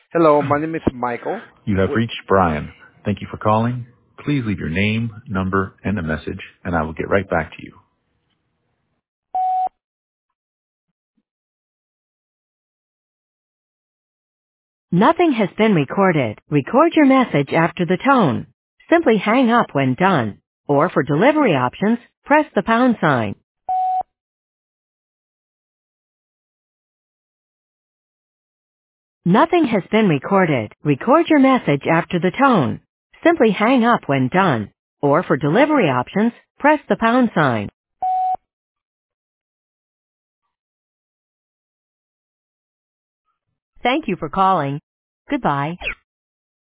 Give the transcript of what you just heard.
Hello, my name is Michael. You have reached Brian. Thank you for calling. Please leave your name, number, and a message, and I will get right back to you. Nothing has been recorded. Record your message after the tone. Simply hang up when done. Or for delivery options, press the pound sign. Nothing has been recorded. Record your message after the tone. Simply hang up when done. Or for delivery options, press the pound sign. Thank you for calling. Goodbye.